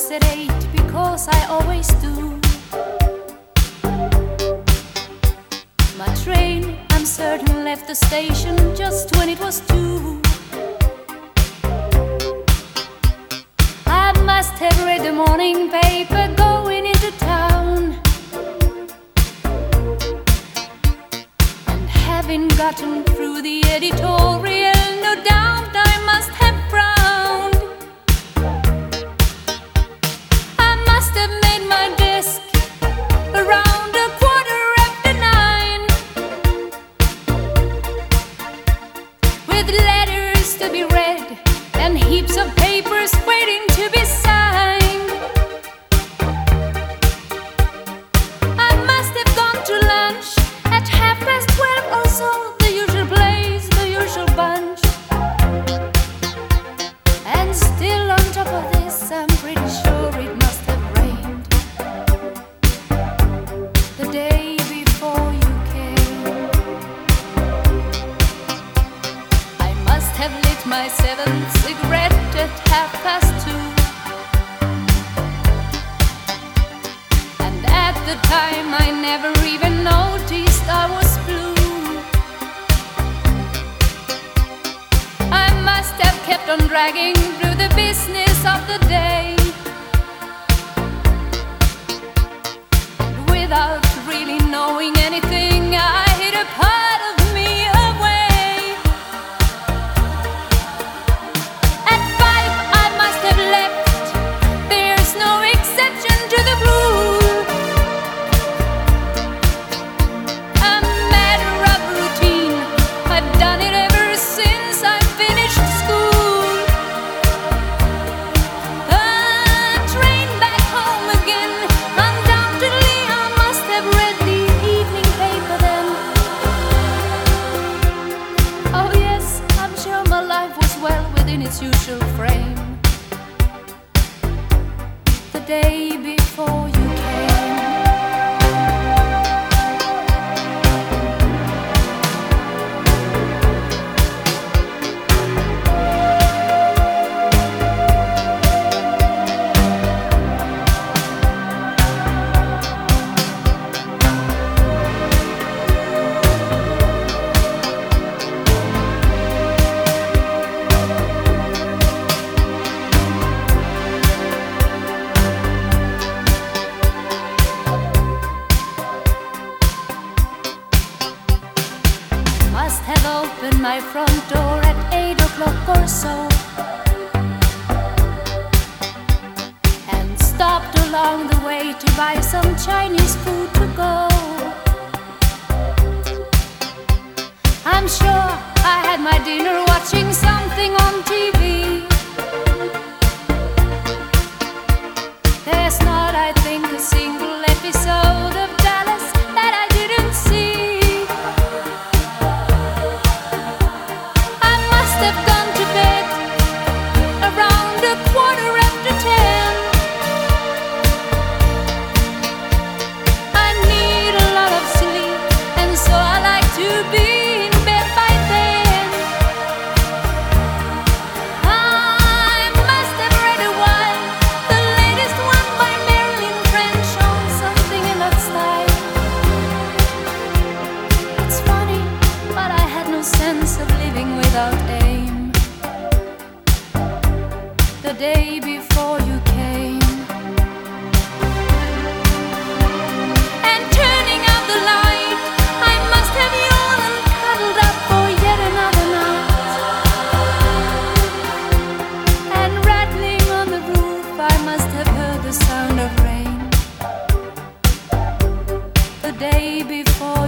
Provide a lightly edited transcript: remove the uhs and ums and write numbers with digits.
was at 8 because I always do. My train, I'm certain, left the station just when it was 2. I must have read the morning paper going into town, and having gotten through the editorial, no doubt I must have frowned. I must have made my desk around 9:15, with letters to be read and heaps of papers waiting to be signed. I must have gone to lunch at 12:30 or so, the usual place, the usual bunch. And still on top of this, I'm pretty sure it must have rained the day before you came. I must have lit my 7th cigarette at 2:30, and at the time I never even noticed I was blue. I must have kept on dragging through the business of the day, without really knowing anything, I hid a part of me away. At 5 I must have left, there's no exception to the rule. A matter of routine, I've done it ever since I finished school. A train back home again, undoubtedly I must have read the evening paper then. Oh yes, I'm sure my life was well within its usual frame the day before you came. Must have opened my front door at 8 o'clock or so, and stopped along the way to buy some Chinese food to go. I'm sure I had my dinner watching something on TV. There's not, I think, a single episode of Dallas that I didn't see. I must have gone to bed around 10:15. I need a lot of sleep, and so I like to be in bed by then. I must have read a while, the latest one by Marilyn French, on something in that style. It's funny, but I had no sense of living without aim the day before you came. And turning out the light, I must have yawned and cuddled up for yet another night. And rattling on the roof, I must have heard the sound of rain the day before